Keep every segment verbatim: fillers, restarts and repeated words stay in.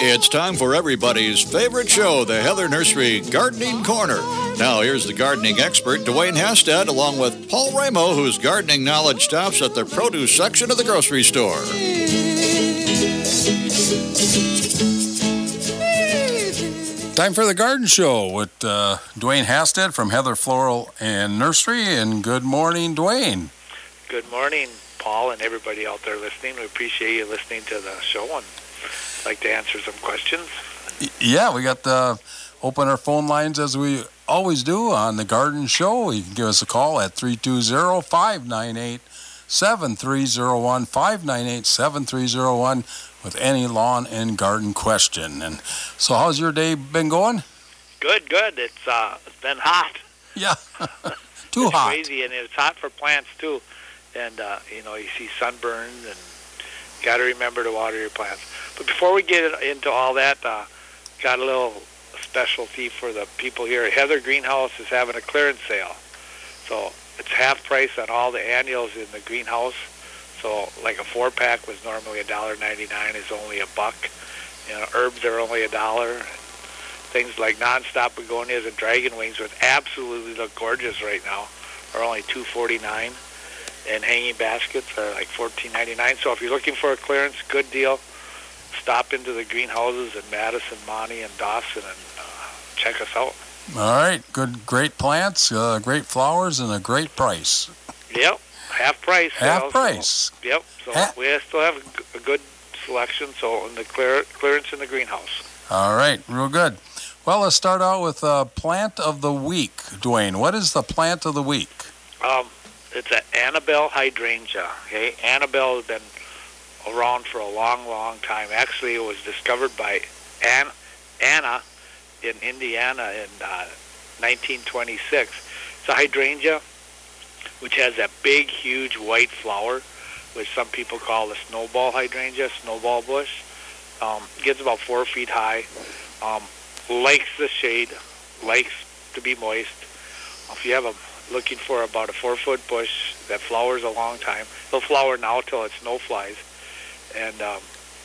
It's time for everybody's favorite show, the Heather Nursery Gardening Corner. Now, here's the gardening expert, Dwayne Hastad, along with Paul Ramo, whose gardening knowledge stops at the produce section of the grocery store. Time for the garden show with uh, Dwayne Hastad from Heather Floral and Nursery. And good morning, Dwayne. Good morning, Paul, and everybody out there listening. We appreciate you listening to the show and like to answer some questions. Yeah, we got the open our phone lines as we always do on the garden show. You can give us a call at three two zero, five nine eight, seven three zero one, five nine eight, seven three zero one with any lawn and garden question. And so how's your day been going? Good, good. It's uh, it's been hot. Yeah, too it's hot. Crazy, and it's hot for plants too. And uh, you know, you see sunburn, and got to remember to water your plants. But before we get into all that, uh, got a little specialty for the people here. Heather Greenhouse is having a clearance sale. So it's half price on all the annuals in the greenhouse. So like a four-pack was normally one dollar ninety-nine, is only a buck. You know, herbs are only a dollar. Things like nonstop begonias and dragon wings, which absolutely look gorgeous right now, are only two forty-nine. And hanging baskets are like fourteen ninety-nine. So if you're looking for a clearance, good deal. Stop into the greenhouses in Madison, Monty, and Dawson, and uh, check us out. All right, good, great plants, uh, great flowers, and a great price. Yep, half price. Half sale, price. So, yep. So ha- we still have a good selection. So in the clear, clearance in the greenhouse. All right, real good. Well, let's start out with uh, plant of the week, Dwayne. What is the plant of the week? Um, it's an Annabelle hydrangea. Okay, Annabelle has been around for a long, long time. Actually, it was discovered by Ann, Anna in Indiana in uh, nineteen twenty-six. It's a hydrangea, which has that big, huge white flower, which some people call the snowball hydrangea, snowball bush. Um, gets about four feet high. Um, likes the shade, likes to be moist. If you have a looking for about a four-foot bush that flowers a long time, it'll flower now till it snow flies. And um,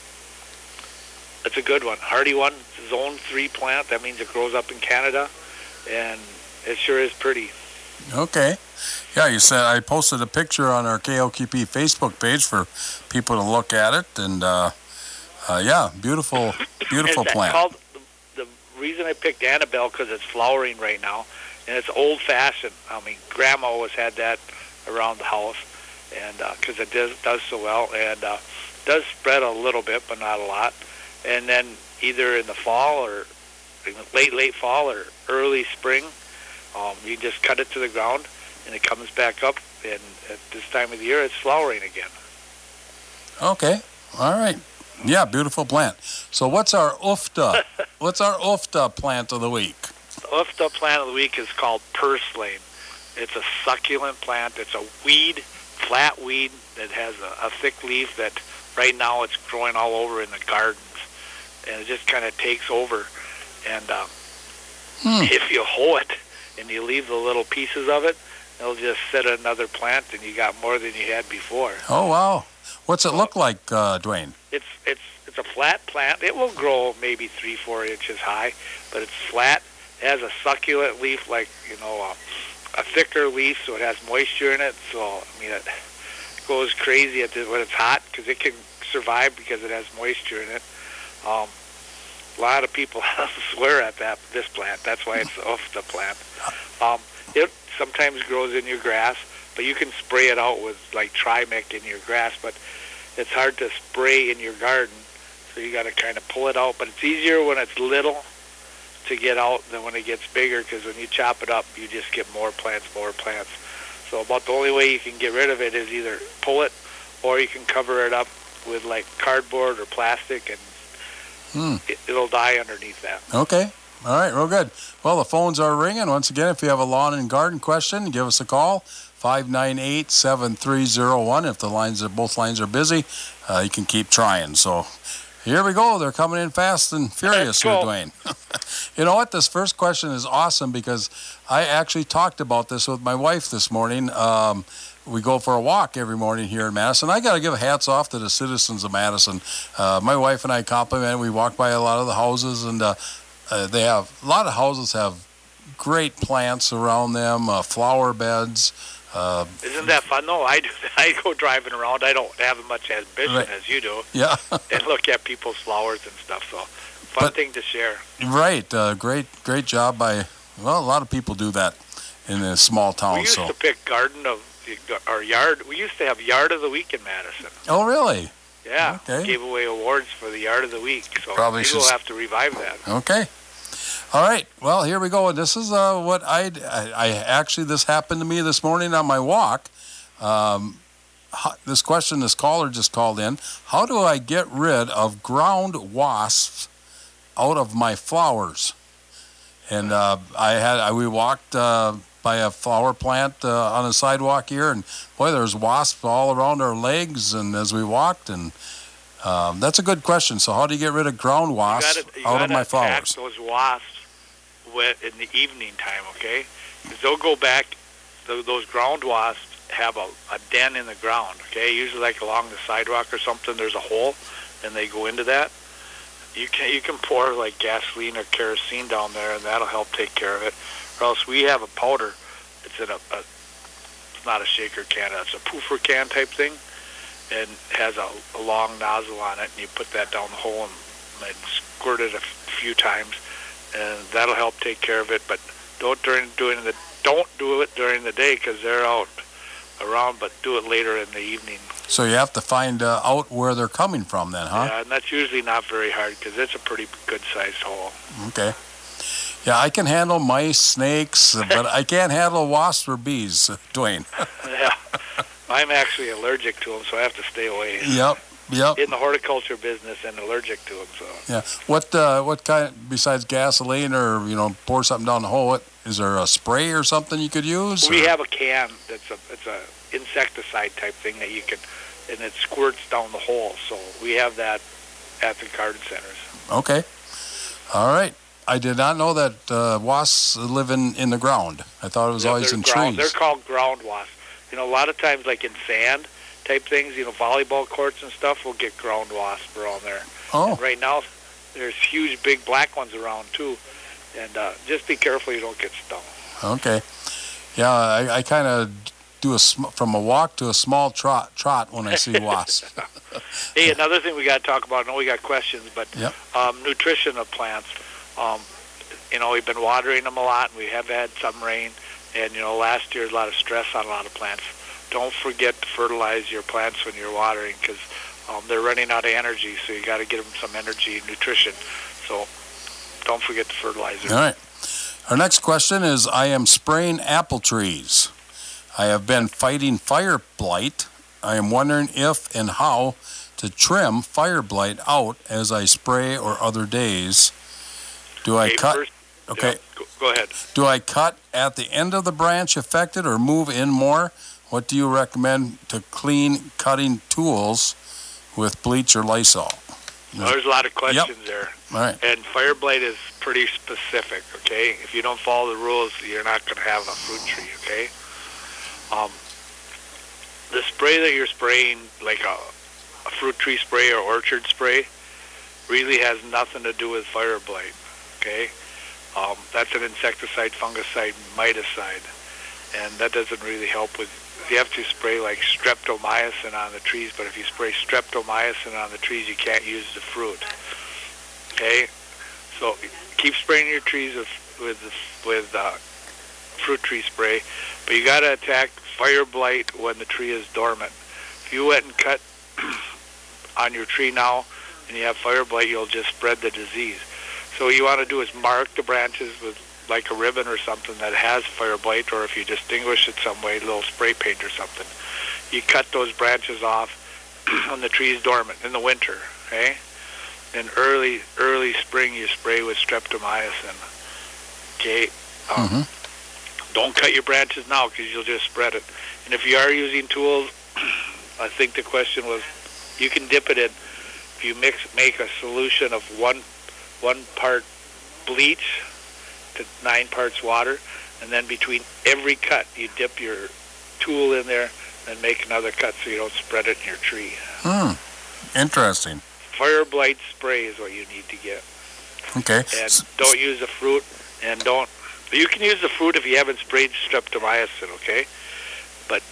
it's a good one. Hardy one, zone three plant. That means it grows up in Canada, and it sure is pretty. Okay. Yeah, you said I posted a picture on our K O K P Facebook page for people to look at it, and uh, uh, yeah, beautiful, beautiful plant. Called, the, the reason I picked Annabelle because it's flowering right now, and it's old-fashioned. I mean, Grandma always had that around the house, and because uh, it does does so well, and uh, does spread a little bit, but not a lot. And then either in the fall or in the late, late fall or early spring, um, you just cut it to the ground, and it comes back up, and at this time of the year, it's flowering again. Okay. All right. Yeah, beautiful plant. So what's our ufta? What's our ufta plant of the week? The ufta plant of the week is called purslane. It's a succulent plant. It's a weed, flat weed that has a, a thick leaf that right now it's growing all over in the gardens. And it just kind of takes over. And um, hmm. if you hoe it and you leave the little pieces of it, it'll just set another plant, and you got more than you had before. Oh, wow. What's it look like, uh, Dwayne? It's it's it's a flat plant. It will grow maybe three, four inches high, but it's flat. It has a succulent leaf, like, you know, a, a thicker leaf, so it has moisture in it. So, I mean, it goes crazy at the, when it's hot because it can survive because it has moisture in it. Um, a lot of people swear at that this plant. That's why it's off the plant. Um, it sometimes grows in your grass, but you can spray it out with like Trimec in your grass. But it's hard to spray in your garden, so you got to kind of pull it out. But it's easier when it's little to get out than when it gets bigger, because when you chop it up, you just get more plants, more plants. So about the only way you can get rid of it is either pull it, or you can cover it up with like cardboard or plastic, and Hmm. It, it'll die underneath that. Okay. All right. Real good. Well, the phones are ringing. Once again, if you have a lawn and garden question, give us a call, five nine eight, seven three zero one. If the lines are both lines are busy, uh, you can keep trying. So here we go. They're coming in fast and furious here, Dwayne. You know what? This first question is awesome because I actually talked about this with my wife this morning. Um, we go for a walk every morning here in Madison. I got to give hats off to the citizens of Madison. Uh, my wife and I compliment. We walk by a lot of the houses, and uh, uh, they have a lot of houses have great plants around them, uh, flower beds. Uh, Isn't that fun? No, I do. I go driving around. I don't have as much ambition right. as you do. Yeah. And look at people's flowers and stuff. So, fun but, thing to share. Right. Uh, great, great job by. Well, a lot of people do that in a small town. We used so. to pick garden of our yard. We used to have yard of the week in Madison. Oh, really? Yeah. Okay. Gave away awards for the yard of the week. So Probably maybe should... we'll have to revive that. Okay. All right. Well, here we go. And this is uh, what I, I, I actually, this happened to me this morning on my walk. Um, how, this question, this caller just called in. How do I get rid of ground wasps out of my flowers? And uh, I had, I, we walked uh, by a flower plant uh, on a sidewalk here, and boy, there's wasps all around our legs. And as we walked, and um, that's a good question. So, how do you get rid of ground wasps you gotta, you out of my flowers? Those wasps in the evening time, okay? Because they'll go back. Those ground wasps have a, a den in the ground, okay? Usually, like along the sidewalk or something, there's a hole, and they go into that. You can you can pour like gasoline or kerosene down there, and that'll help take care of it. Or else we have a powder. It's in a, a it's not a shaker can. It's a poofer can type thing, and has a, a long nozzle on it. And you put that down the hole and, and squirt it a f- few times, and that'll help take care of it. But don't during doing the don't do it during the day because they're out around. But do it later in the evening. So you have to find uh, out where they're coming from then, huh? Yeah, and that's usually not very hard because it's a pretty good-sized hole. Okay. Yeah, I can handle mice, snakes, but I can't handle wasps or bees, Dwayne. Yeah. I'm actually allergic to them, so I have to stay away. Yep, yep. In the horticulture business and allergic to them, so. Yeah. What uh, what kind, besides gasoline or, you know, pour something down the hole, what, is there a spray or something you could use? We or? have a can that's a, it's a insecticide type thing that you can, and it squirts down the hole. So we have that at the garden centers. Okay. All right. I did not know that uh, wasps live in, in the ground. I thought it was Yeah, always in ground, trees. They're called ground wasps. You know, a lot of times, like in sand type things, you know, volleyball courts and stuff will get ground wasps around there. Oh. And right now, there's huge, big black ones around too. And uh, just be careful you don't get stung. Okay. Yeah, I, I kind of do a sm- from a walk to a small trot trot when I see wasps. Hey, another thing we got to talk about. I know we got questions, but yep. um, nutrition of plants. Um, you know, we've been watering them a lot, and we have had some rain. And, you know, last year, a lot of stress on a lot of plants. Don't forget to fertilize your plants when you're watering because um, they're running out of energy, so you got to get them some energy and nutrition. So don't forget to fertilize them. All right. Our next question is, I am spraying apple trees. I have been fighting fire blight. I am wondering if and how to trim fire blight out as I spray or other days. Do I okay, cut? First, okay. Yeah, go, go ahead. Do I cut at the end of the branch affected or move in more? What do you recommend to clean cutting tools with bleach or Lysol? Well, there's a lot of questions yep. there. All right. And fire blight is pretty specific, okay? If you don't follow the rules, you're not going to have a fruit tree, okay? Um, the spray that you're spraying, like a, a fruit tree spray or orchard spray, really has nothing to do with fire blight, okay? Um, that's an insecticide, fungicide, miticide, and that doesn't really help with. You have to spray like streptomycin on the trees, but if you spray streptomycin on the trees, you can't use the fruit. Okay, so keep spraying your trees with with with uh, fruit tree spray, but you got to attack fire blight when the tree is dormant. If you went and cut on your tree now and you have fire blight, you'll just spread the disease. So what you want to do is mark the branches with like a ribbon or something that has fire blight, or if you distinguish it some way, a little spray paint or something. You cut those branches off when the tree is dormant in the winter, okay? In early early spring, you spray with streptomycin, okay? Um, mm-hmm. Don't cut your branches now because you'll just spread it. And if you are using tools, I think the question was, you can dip it in. If you mix, make a solution of one one part bleach to nine parts water, and then between every cut, you dip your tool in there then make another cut so you don't spread it in your tree. Hmm. Interesting. Fire blight spray is what you need to get. Okay. And don't use the fruit, and don't. You can use the fruit if you haven't sprayed streptomycin, okay? But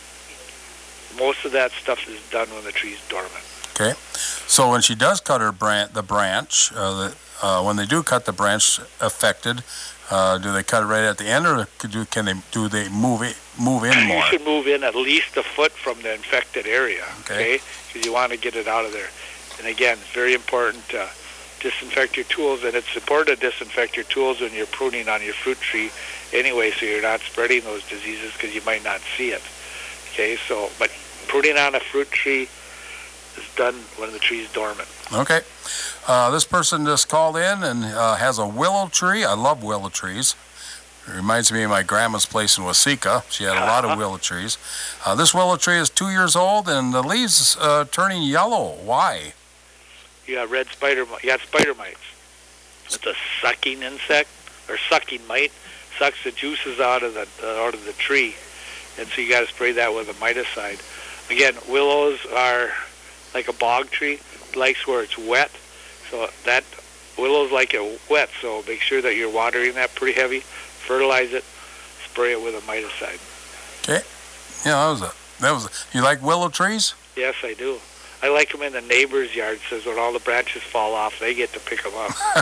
most of that stuff is done when the tree's dormant. Okay. So when she does cut her branch, the branch, uh, the, uh, when they do cut the branch affected, uh, do they cut it right at the end, or do, can they do they move it, move in more? You should move in at least a foot from the infected area, okay? Because you want to get it out of there. And again, it's very important to disinfect your tools, and it's important to disinfect your tools when you're pruning on your fruit tree anyway, so you're not spreading those diseases because you might not see it. Okay, so, but pruning on a fruit tree is done when the tree's dormant. Okay. Uh, this person just called in and uh, has a willow tree. I love willow trees. It reminds me of my grandma's place in Waseca. She had a lot of willow trees. Uh, this willow tree is two years old, and the leaves uh, turning yellow. Why? You got red spider, you got spider mites. It's a sucking insect, or sucking mite. Sucks the juices out of the uh, out of the tree, and so you got to spray that with a miticide. Again, willows are like a bog tree. It likes where it's wet, so that willows like it wet. So make sure that you're watering that pretty heavy. Fertilize it, spray it with a miticide. Okay. Yeah, that was a that was. A, you like willow trees? Yes, I do. I like them in the neighbor's yard, so when all the branches fall off, they get to pick them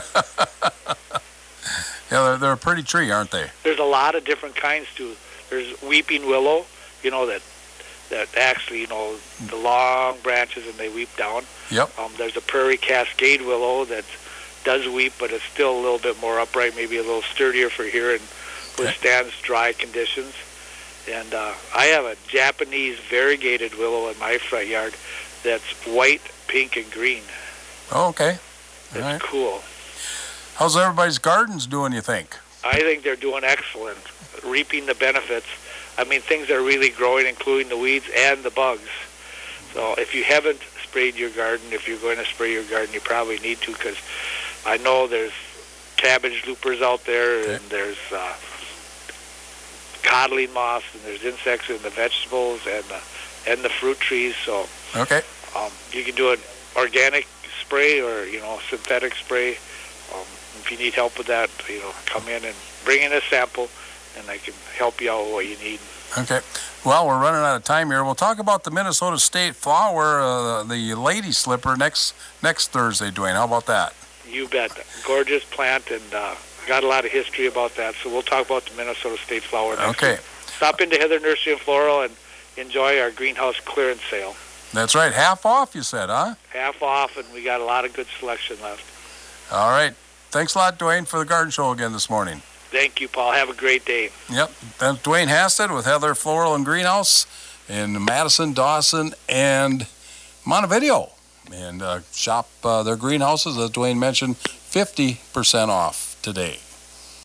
up. Yeah, they're, they're a pretty tree, aren't they? There's a lot of different kinds, too. There's weeping willow, you know, that that actually, you know, the long branches and they weep down. Yep. Um, there's a prairie cascade willow that does weep, but it's still a little bit more upright, maybe a little sturdier for here and withstands dry conditions. And uh, I have a Japanese variegated willow in my front yard that's white, pink, and green. Oh, okay. It's right. cool. How's everybody's gardens doing, you think? I think they're doing excellent, reaping the benefits. I mean, things are really growing, including the weeds and the bugs. So if you haven't sprayed your garden, if you're going to spray your garden, you probably need to, because I know there's cabbage loopers out there, okay. and there's uh, codling moths, and there's insects in the vegetables and the, and the fruit trees. So okay. um, you can do an organic spray or, you know, synthetic spray. Um, if you need help with that, you know, come in and bring in a sample, and I can help you out with what you need. Okay. Well, we're running out of time here. We'll talk about the Minnesota State flower, uh, the lady slipper, next next Thursday, Dwayne. How about that? You bet. Gorgeous plant, and uh, got a lot of history about that. So we'll talk about the Minnesota State flower next okay. week. Stop into Heather Nursery and Floral and enjoy our greenhouse clearance sale. That's right. Half off, you said, huh? Half off, and we got a lot of good selection left. All right. Thanks a lot, Dwayne, for the garden show again this morning. Thank you, Paul. Have a great day. Yep. That's Dwayne Hasted with Heather Floral and Greenhouse in Madison, Dawson, and Montevideo. And uh, shop uh, their greenhouses, as Dwayne mentioned, fifty percent off today.